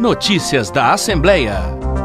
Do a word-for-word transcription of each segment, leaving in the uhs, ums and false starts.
Notícias da Assembleia.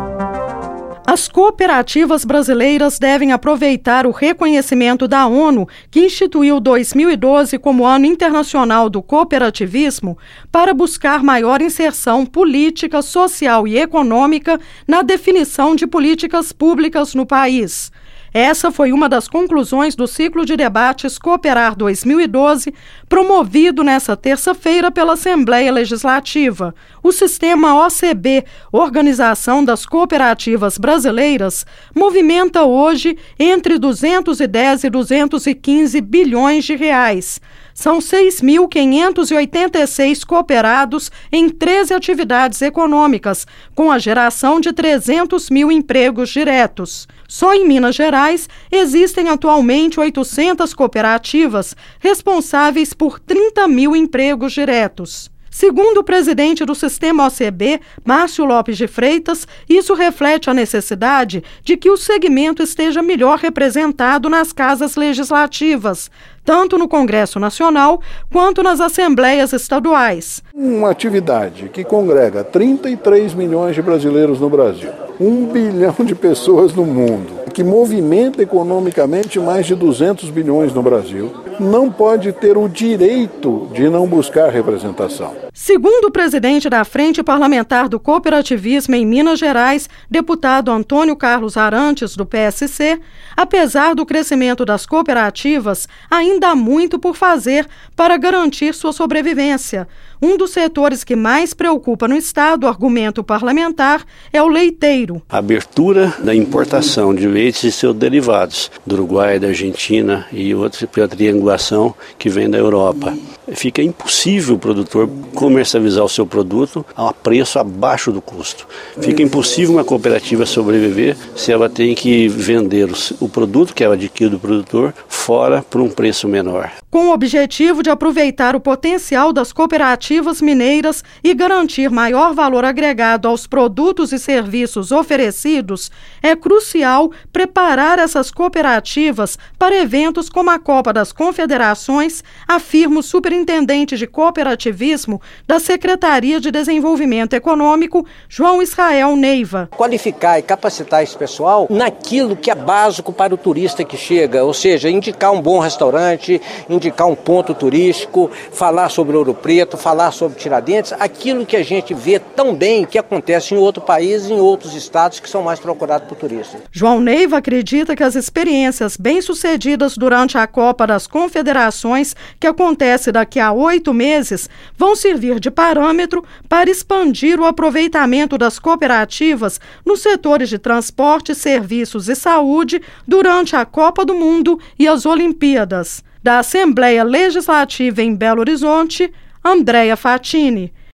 As cooperativas brasileiras devem aproveitar o reconhecimento da ONU, que instituiu dois mil e doze como Ano Internacional do Cooperativismo, para buscar maior inserção política, social e econômica na definição de políticas públicas no país. Essa foi uma das conclusões do ciclo de debates Cooperar dois mil e doze, promovido nesta terça-feira pela Assembleia Legislativa. O sistema O C B, Organização das Cooperativas Brasileiras, movimenta hoje entre duzentos e dez e duzentos e quinze bilhões de reais. São seis mil quinhentos e oitenta e seis cooperados em treze atividades econômicas, com a geração de trezentos mil empregos diretos. Só em Minas Gerais existem atualmente oitocentas cooperativas responsáveis por trinta mil empregos diretos. Segundo o presidente do sistema O C B, Márcio Lopes de Freitas, isso reflete a necessidade de que o segmento esteja melhor representado nas casas legislativas, tanto no Congresso Nacional quanto nas assembleias estaduais. Uma atividade que congrega trinta e três milhões de brasileiros no Brasil, um bilhão de pessoas no mundo, que movimenta economicamente mais de duzentos bilhões no Brasil, não pode ter o direito de não buscar representação. Segundo o presidente da Frente Parlamentar do Cooperativismo em Minas Gerais, deputado Antônio Carlos Arantes, do P S C, apesar do crescimento das cooperativas, ainda há muito por fazer para garantir sua sobrevivência. Um dos setores que mais preocupa no Estado, argumento parlamentar, é o leiteiro. A abertura da importação de leites e seus derivados do Uruguai, da Argentina e outros pela triangulação que vem da Europa. Fica impossível o produtor comercializar o seu produto a preço abaixo do custo. Fica impossível uma cooperativa sobreviver se ela tem que vender o produto que ela adquire do produtor fora por um preço menor. Com o objetivo de aproveitar o potencial das cooperativas mineiras e garantir maior valor agregado aos produtos e serviços oferecidos, é crucial preparar essas cooperativas para eventos como a Copa das Confederações, afirma o superintendente de cooperativismo da Secretaria de Desenvolvimento Econômico, João Israel Neiva. Qualificar e capacitar esse pessoal naquilo que é básico para o turista que chega, ou seja, indicar um bom restaurante, indicar um ponto turístico, falar sobre Ouro Preto, falar sobre Tiradentes, aquilo que a gente vê tão bem que acontece em outro país e em outros estados que são mais procurados por turistas. João Neiva acredita que as experiências bem-sucedidas durante a Copa das Confederações, que acontece daqui a oito meses, vão servir de parâmetro para expandir o aproveitamento das cooperativas nos setores de transporte, serviços e saúde durante a Copa do Mundo e as Olimpíadas. Da Assembleia Legislativa em Belo Horizonte, Andréia Fatini.